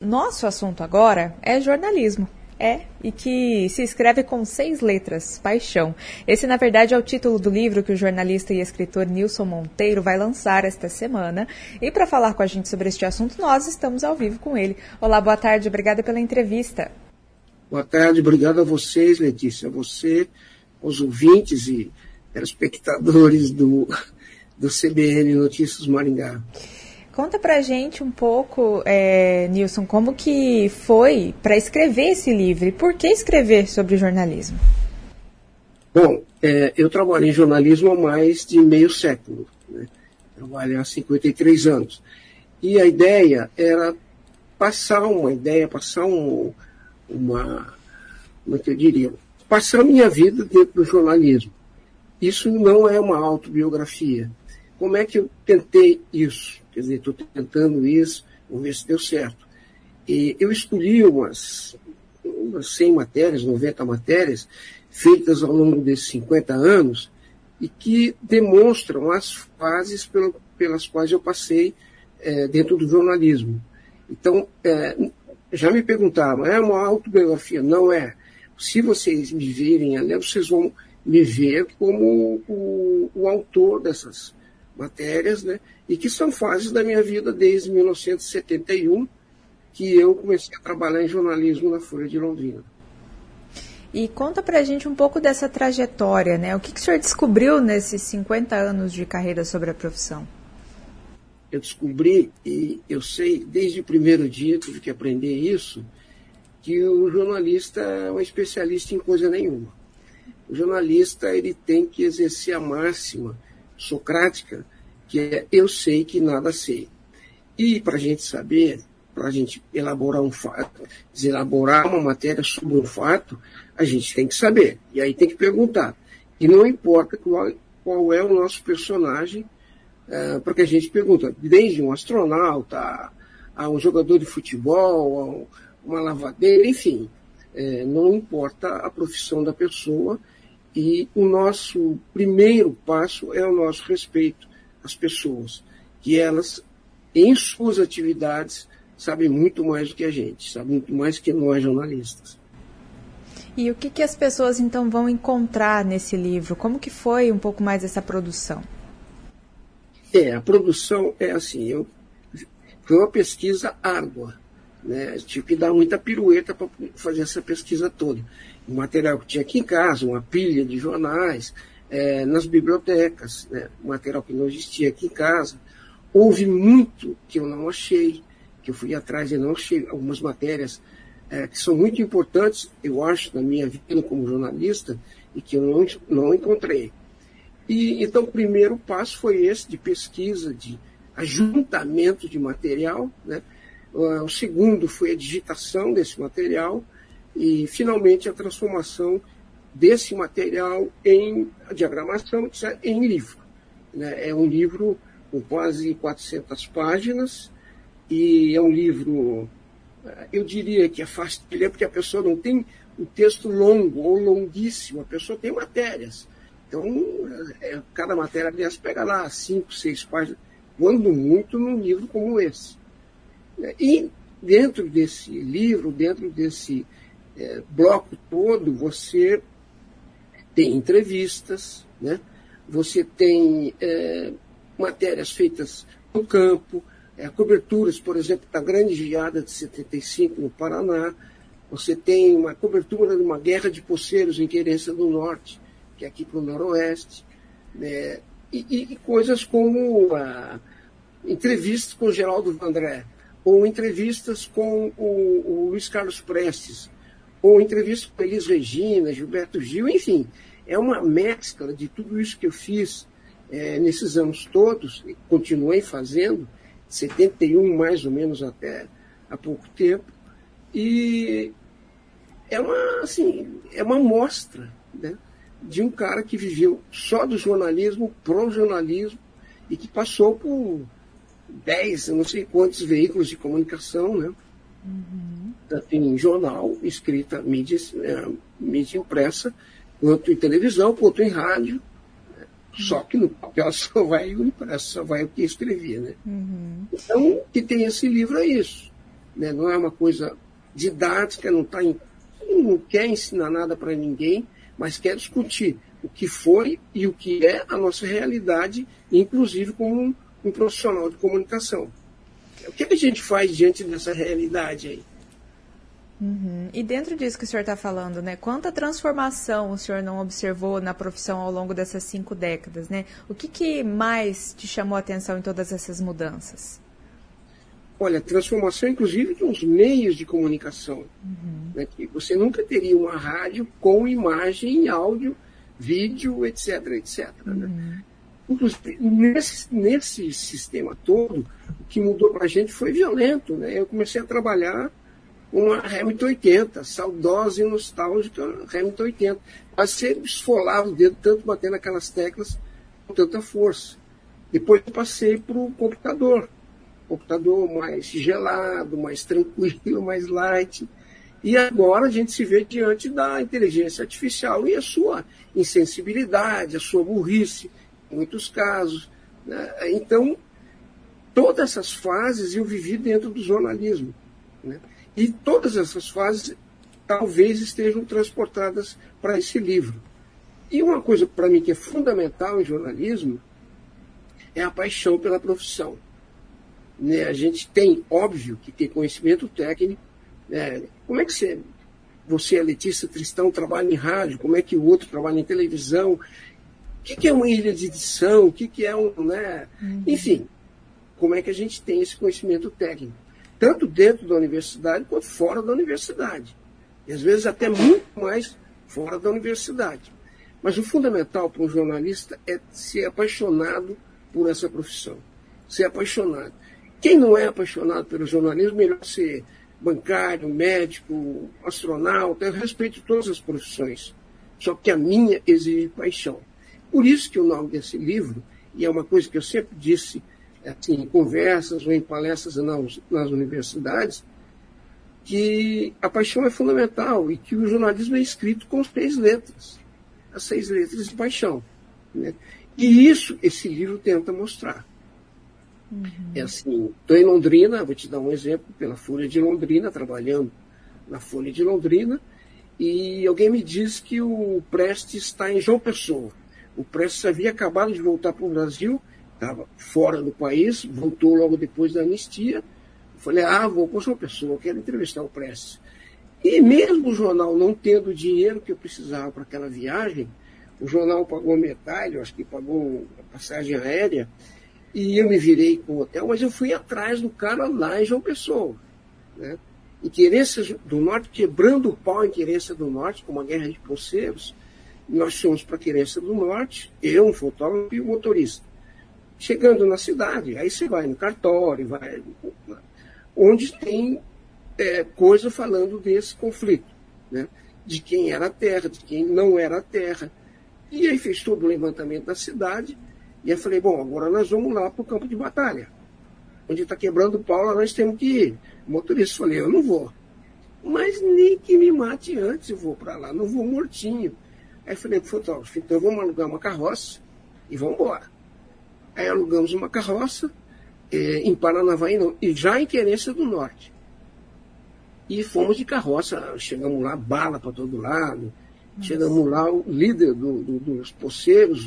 Nosso assunto agora é jornalismo. E que se escreve com 6 letras, paixão. Esse, na verdade, é o título do livro que o jornalista e escritor Nilson Monteiro vai lançar esta semana. E para falar com a gente sobre este assunto, nós estamos ao vivo com ele. Olá, boa tarde, obrigada pela entrevista. Boa tarde, obrigado a vocês, Letícia, a você, aos ouvintes e telespectadores do CBN Notícias Maringá. Conta pra gente um pouco, Nilson, como que foi para escrever esse livro e por que escrever sobre jornalismo? Bom, eu trabalho em jornalismo há mais de meio século, né? Trabalho há 53 anos. E a ideia era passar como é que eu diria, passar a minha vida dentro do jornalismo. Isso não é uma autobiografia. Como é que eu tentei isso? Quer dizer, estou tentando isso, vamos ver se deu certo. E eu escolhi umas 100 matérias, 90 matérias, feitas ao longo desses 50 anos, e que demonstram as fases pelas quais eu passei dentro do jornalismo. Então, já me perguntaram, é uma autobiografia? Não é. Se vocês me verem ali, vocês vão me ver como o autor dessas matérias, né? E que são fases da minha vida desde 1971, que eu comecei a trabalhar em jornalismo na Folha de Londrina. E conta pra gente um pouco dessa trajetória, né? O que o senhor descobriu nesses 50 anos de carreira sobre a profissão? Eu descobri, e eu sei desde o primeiro dia, tive que aprender isso, que o jornalista é um especialista em coisa nenhuma. O jornalista ele tem que exercer a máxima socrática, que é eu sei que nada sei. E para a gente saber, para a gente elaborar um fato, elaborar uma matéria sobre um fato, a gente tem que saber. E aí tem que perguntar. E não importa qual é o nosso personagem, porque a gente pergunta, desde um astronauta, a um jogador de futebol, a uma lavadeira, enfim. Não importa a profissão da pessoa. E o nosso primeiro passo é o nosso respeito às pessoas, que elas, em suas atividades, sabem muito mais do que a gente, sabem muito mais que nós jornalistas. E o que as pessoas, então, vão encontrar nesse livro? Como que foi um pouco mais essa produção? A produção é assim, foi uma pesquisa árdua, né? Tive que dar muita pirueta para fazer essa pesquisa toda. O material que tinha aqui em casa, uma pilha de jornais, nas bibliotecas, né? O material que não existia aqui em casa. Houve muito que eu não achei, que eu fui atrás e não achei. Algumas matérias que são muito importantes, eu acho, na minha vida como jornalista, e que eu não encontrei. E então o primeiro passo foi esse, de pesquisa, de ajuntamento de material, né? O segundo foi a digitação desse material, e, finalmente, a transformação desse material em diagramação, em livro. Né? É um livro com quase 400 páginas, e é um livro, eu diria que é fácil de ler, porque a pessoa não tem um texto longo ou longuíssimo, a pessoa tem matérias. Então, cada matéria, aliás, pega lá 5, 6 páginas, quando muito, num livro como esse. E, dentro desse livro, dentro desse bloco todo, você tem entrevistas, né? Você tem matérias feitas no campo, coberturas, por exemplo, da Grande Geada de 75 no Paraná. Você tem uma cobertura de uma guerra de poceiros em Querência do Norte, que é aqui para o Noroeste, né? E coisas como entrevistas com o Geraldo Vandré, ou entrevistas com o Luiz Carlos Prestes, ou entrevistas com Elis Regina, Gilberto Gil, enfim. É uma mescla de tudo isso que eu fiz nesses anos todos, e continuei fazendo, 71 mais ou menos até há pouco tempo, e é uma amostra, né, de um cara que viveu só do jornalismo, pro jornalismo, e que passou por 10, eu não sei quantos veículos de comunicação, né? Tanto em jornal, escrita, mídia impressa, quanto em televisão, quanto em rádio. Só que no papel só vai o impresso, só vai o que escrevia, né? Então, o que tem esse livro é isso. né? Não é uma coisa didática, não quer ensinar nada para ninguém, mas quer discutir o que foi e o que é a nossa realidade, inclusive como um profissional de comunicação. O que a gente faz diante dessa realidade aí? Uhum. E dentro disso que o senhor está falando, né? Quanta transformação o senhor não observou na profissão ao longo dessas 5 décadas, né? O que mais te chamou a atenção em todas essas mudanças? Olha, transformação, inclusive, de uns meios de comunicação. Né? Que você nunca teria uma rádio com imagem, áudio, vídeo, etc, etc. Né? Inclusive, nesse sistema todo, o que mudou para a gente foi violento. Né? Eu comecei a trabalhar com uma Hamilton 80, saudosa e nostálgica Hamilton 80. Quase sempre esfolava o dedo, tanto batendo naquelas teclas com tanta força. Depois eu passei para o computador mais gelado, mais tranquilo, mais light. E agora a gente se vê diante da inteligência artificial e a sua insensibilidade, a sua burrice, em muitos casos. Né? Então, todas essas fases eu vivi dentro do jornalismo. Né? E todas essas fases talvez estejam transportadas para esse livro. E uma coisa para mim que é fundamental em jornalismo é a paixão pela profissão. Né? A gente tem, óbvio, que ter conhecimento técnico. Como é que você, Letícia Tristão, trabalha em rádio? Como é que o outro trabalha em televisão? O que é uma ilha de edição? O que é um... Né? Enfim, como é que a gente tem esse conhecimento técnico? Tanto dentro da universidade quanto fora da universidade. E às vezes até muito mais fora da universidade. Mas o fundamental para um jornalista é ser apaixonado por essa profissão. Ser apaixonado. Quem não é apaixonado pelo jornalismo, melhor ser bancário, médico, astronauta. Eu respeito todas as profissões. Só que a minha exige paixão. Por isso que o nome desse livro, e é uma coisa que eu sempre disse assim, em conversas ou em palestras nas universidades, que a paixão é fundamental e que o jornalismo é escrito com 6 letras. As 6 letras de paixão. Né? E isso esse livro tenta mostrar. É assim, estou em Londrina, vou te dar um exemplo, pela Folha de Londrina, trabalhando na Folha de Londrina, e alguém me disse que o Prestes está em João Pessoa. O Prestes havia acabado de voltar para o Brasil, estava fora do país, voltou logo depois da anistia. Eu falei, vou para João Pessoa, quero entrevistar o Prestes. E mesmo o jornal não tendo o dinheiro que eu precisava para aquela viagem, o jornal pagou metade, eu acho que pagou a passagem aérea, e eu me virei com o hotel, mas eu fui atrás do cara lá em João Pessoa. Né? Em Querência do Norte, quebrando o pau em Querência do Norte, com uma guerra de poceiros. Nós fomos para Querência do Norte, eu, um fotógrafo e um motorista. Chegando na cidade, aí você vai no cartório, vai onde tem coisa falando desse conflito. Né? De quem era a terra, de quem não era a terra. E aí fez todo o levantamento da cidade. E eu falei, bom, agora nós vamos lá para o campo de batalha. Onde está quebrando o pau, lá nós temos que ir. O motorista falei, eu não vou. Mas nem que me mate antes eu vou para lá, não vou mortinho. Aí falei para o fotógrafo, então vamos alugar uma carroça e vamos embora. Aí alugamos uma carroça em Paranavaí, não, e já em Querência do Norte. E fomos de carroça, chegamos lá, bala para todo lado. Nossa. Chegamos lá, o líder dos poceiros,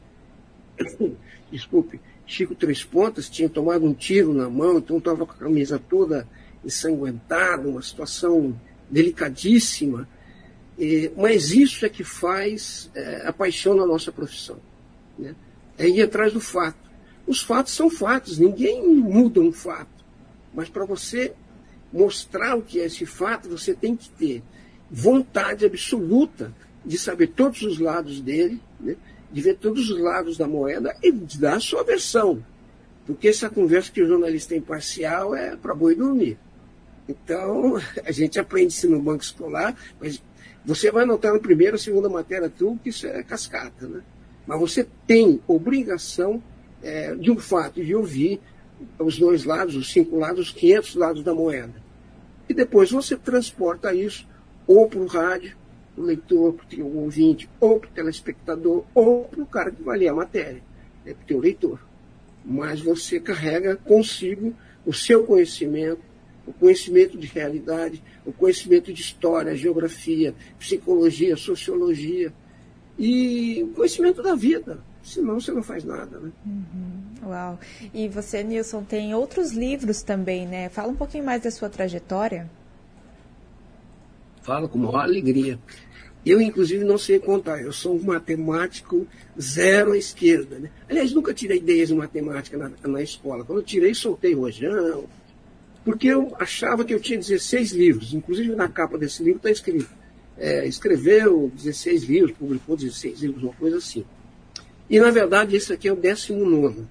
desculpe, Chico Três Pontas, tinha tomado um tiro na mão, então estava com a camisa toda ensanguentada, uma situação delicadíssima. Mas isso é que faz a paixão na nossa profissão. Né? É ir atrás do fato. Os fatos são fatos, ninguém muda um fato. Mas para você mostrar o que é esse fato, você tem que ter vontade absoluta de saber todos os lados dele, né? De ver todos os lados da moeda e de dar a sua versão. Porque essa conversa que o jornalista é imparcial é para boi dormir. Então, a gente aprende isso no banco escolar, mas você vai notar na primeira, segunda matéria que isso é cascata, né? Mas você tem obrigação de um fato, de ouvir os 2 lados, os 5 lados, os 500 lados da moeda. E depois você transporta isso ou para o rádio, para o leitor, para o ouvinte, ou para o telespectador, ou para o cara que vai ler a matéria, para o teu leitor. Mas você carrega consigo o seu conhecimento, o conhecimento de realidade, o conhecimento de história, geografia, psicologia, sociologia e o conhecimento da vida. Senão você não faz nada, né? Uau! E você, Nilson, tem outros livros também, né? Fala um pouquinho mais da sua trajetória. Falo com maior alegria. Eu, inclusive, não sei contar. Eu sou um matemático zero à esquerda, né? Aliás, nunca tirei ideias de matemática na escola. Quando eu tirei, soltei rojão, porque eu achava que eu tinha 16 livros. Inclusive, na capa desse livro está escrito. Escreveu 16 livros, publicou 16 livros, uma coisa assim. E, na verdade, esse aqui é o 19º.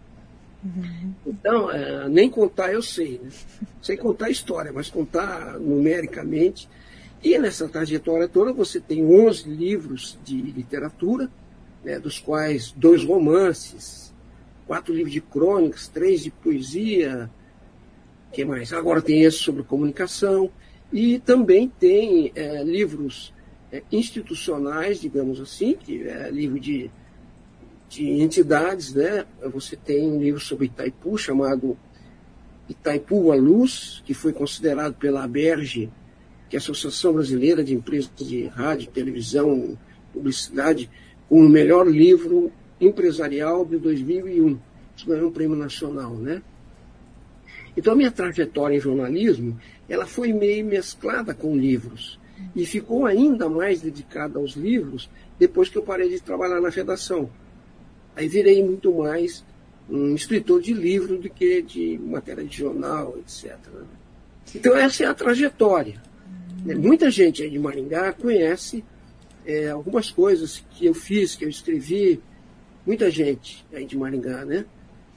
Então, nem contar eu sei, né? Sei contar história, mas contar numericamente. E nessa trajetória toda você tem 11 livros de literatura, né, dos quais 2 romances, 4 livros de crônicas, 3 de poesia, o que mais? Agora tem esse sobre comunicação, e também tem livros institucionais, digamos assim, que é livro de entidades, né? Você tem um livro sobre Itaipu, chamado Itaipu à Luz, que foi considerado pela ABERJ, que é a Associação Brasileira de Empresas de Rádio, Televisão, Publicidade, como o melhor livro empresarial de 2001. Isso ganhou um prêmio nacional, né? Então, a minha trajetória em jornalismo, ela foi meio mesclada com livros. E ficou ainda mais dedicada aos livros depois que eu parei de trabalhar na redação. Aí virei muito mais um escritor de livro do que de matéria de jornal, etc. Então, essa é a trajetória. Muita gente aí de Maringá conhece algumas coisas que eu fiz, que eu escrevi. Muita gente aí de Maringá, né?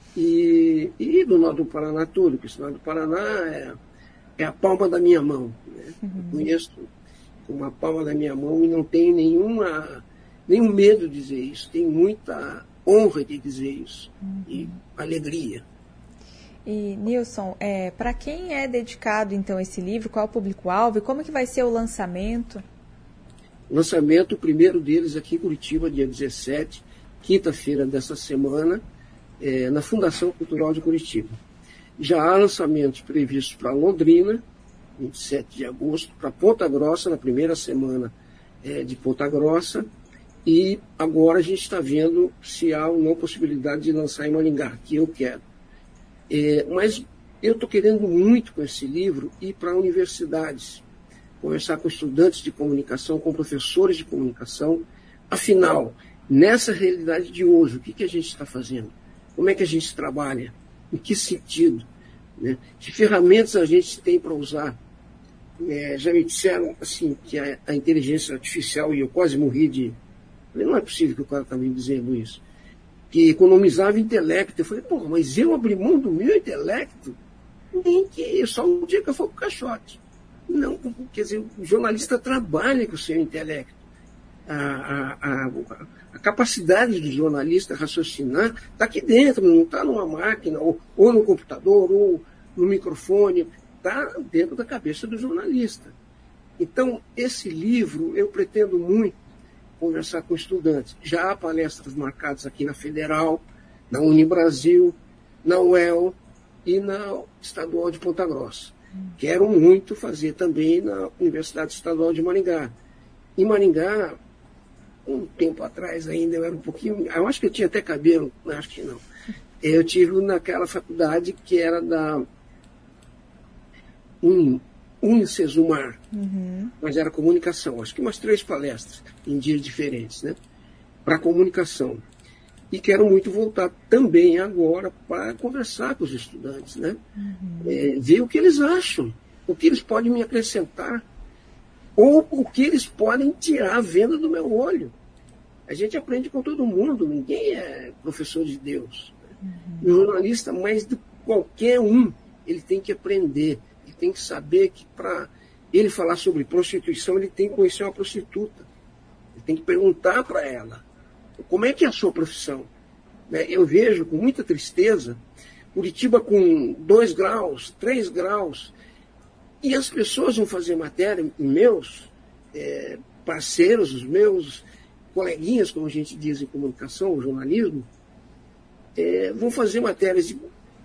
E do norte do Paraná todo, porque o norte do Paraná é a palma da minha mão, né? Eu conheço com a palma da minha mão e não tenho nenhum medo de dizer isso. Tenho muita honra de dizer isso. E alegria. E, Nilson, para quem é dedicado, então, esse livro? Qual é o público-alvo e como que vai ser o lançamento? O lançamento, o primeiro deles aqui em Curitiba, dia 17, quinta-feira dessa semana, na Fundação Cultural de Curitiba. Já há lançamentos previstos para Londrina, 27 de agosto, para Ponta Grossa, na primeira semana de Ponta Grossa, e agora a gente está vendo se há ou não possibilidade de lançar em Maringá, que eu quero. Mas eu estou querendo muito com esse livro ir para universidades, conversar com estudantes de comunicação, com professores de comunicação. Afinal, nessa realidade de hoje, o que a gente está fazendo? Como é que a gente trabalha? Em que sentido? Né? Que ferramentas a gente tem para usar? Já me disseram assim, que a inteligência artificial, e eu quase morri de... Não é possível que o cara está me dizendo isso. Que economizava intelecto. Eu falei, porra, mas eu abri mão do meu intelecto? Nem que só um dia que eu for pro caixote. Não, quer dizer, o jornalista trabalha com o seu intelecto. A capacidade do jornalista raciocinar está aqui dentro, não está numa máquina, ou no computador, ou no microfone, está dentro da cabeça do jornalista. Então, esse livro, eu pretendo muito conversar com estudantes. Já há palestras marcadas aqui na Federal, na Unibrasil, na UEL e na Estadual de Ponta Grossa. Quero muito fazer também na Universidade Estadual de Maringá. Em Maringá, um tempo atrás ainda, eu era um pouquinho... Eu acho que eu tinha até cabelo, acho que não. Eu tive naquela faculdade que era da Unicesumar, mas era comunicação. Acho que umas 3 palestras em dias diferentes, né? Para comunicação. E quero muito voltar também agora para conversar com os estudantes, né? Ver o que eles acham, o que eles podem me acrescentar, ou o que eles podem tirar a venda do meu olho. A gente aprende com todo mundo, ninguém é professor de Deus. O jornalista, mais do que qualquer um, ele tem que aprender, ele tem que saber que para ele falar sobre prostituição, ele tem que conhecer uma prostituta. Ele tem que perguntar para ela, como é que é a sua profissão? Eu vejo com muita tristeza Curitiba com 2 graus, 3 graus, e as pessoas vão fazer matéria, meus parceiros, os meus coleguinhas, como a gente diz em comunicação, jornalismo, vão fazer matérias de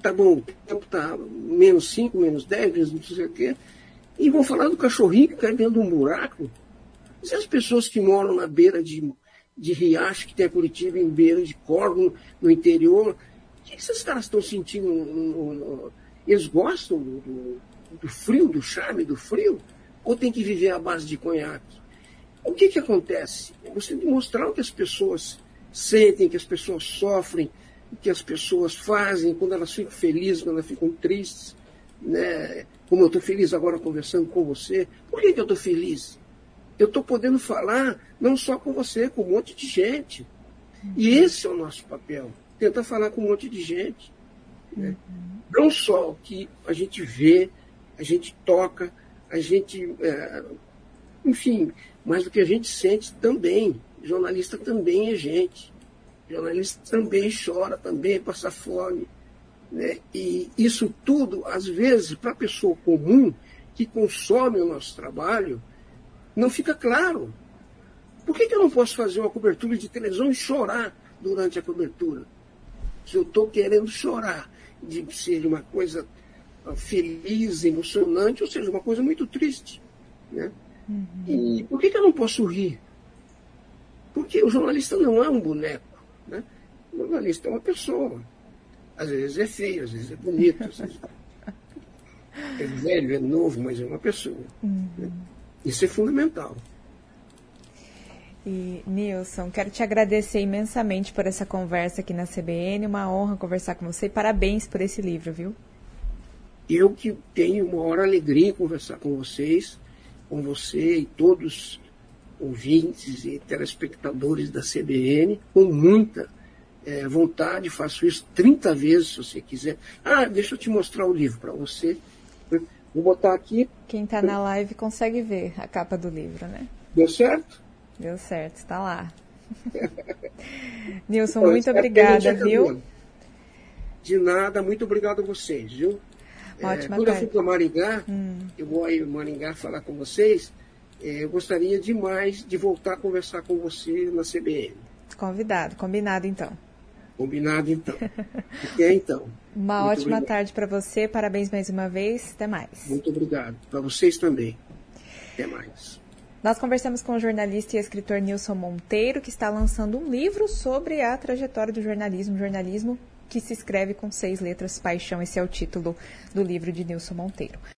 tá bom, o tempo está -5, -10, menos não sei o quê, e vão falar do cachorrinho que cai dentro de um buraco. E as pessoas que moram na beira de riacho, que tem a Curitiba em beira de córrego, no interior, o que esses caras estão sentindo? Eles gostam do frio, do charme do frio? Ou tem que viver à base de conhaque? O que acontece? Você demonstrar o que as pessoas sentem, que as pessoas sofrem, o que as pessoas fazem, quando elas ficam felizes, quando elas ficam tristes, né? Como eu estou feliz agora conversando com você. Por que eu estou feliz? Eu estou podendo falar não só com você, com um monte de gente. E esse é o nosso papel, tentar falar com um monte de gente. Né? Não só o que a gente vê, a gente toca, a gente... enfim, mas o que a gente sente também. Jornalista também é gente. Jornalista também chora, também passa fome. Né? E isso tudo, às vezes, para a pessoa comum que consome o nosso trabalho, não fica claro. Por que eu não posso fazer uma cobertura de televisão e chorar durante a cobertura? Se eu estou querendo chorar, de ser uma coisa feliz, emocionante, ou seja, uma coisa muito triste. Né? E por que eu não posso rir? Porque o jornalista não é um boneco. Né? O jornalista é uma pessoa. Às vezes é feio, às vezes é bonito, às vezes é velho, é novo, mas é uma pessoa. Né? Isso é fundamental. E, Nilson, quero te agradecer imensamente por essa conversa aqui na CBN. Uma honra conversar com você e parabéns por esse livro, viu? Eu que tenho uma maior alegria em conversar com vocês, com você e todos ouvintes e telespectadores da CBN, com muita vontade. Faço isso 30 vezes, se você quiser. Deixa eu te mostrar o livro para você. Vou botar aqui. Quem está na live consegue ver a capa do livro, né? Deu certo? Deu certo, está lá. Nilson, muito obrigada, viu? De nada, muito obrigado a vocês, viu? Ótima tarde. Quando eu for para Maringá, eu vou aí em Maringá falar com vocês, eu gostaria demais de voltar a conversar com você na CBN. Combinado então. Combinado então. Até então. Uma ótima tarde para você, parabéns mais uma vez, até mais. Muito obrigado, para vocês também. Até mais. Nós conversamos com o jornalista e escritor Nilson Monteiro, que está lançando um livro sobre a trajetória do jornalismo que se escreve com 6 letras, Paixão. Esse é o título do livro de Nilson Monteiro.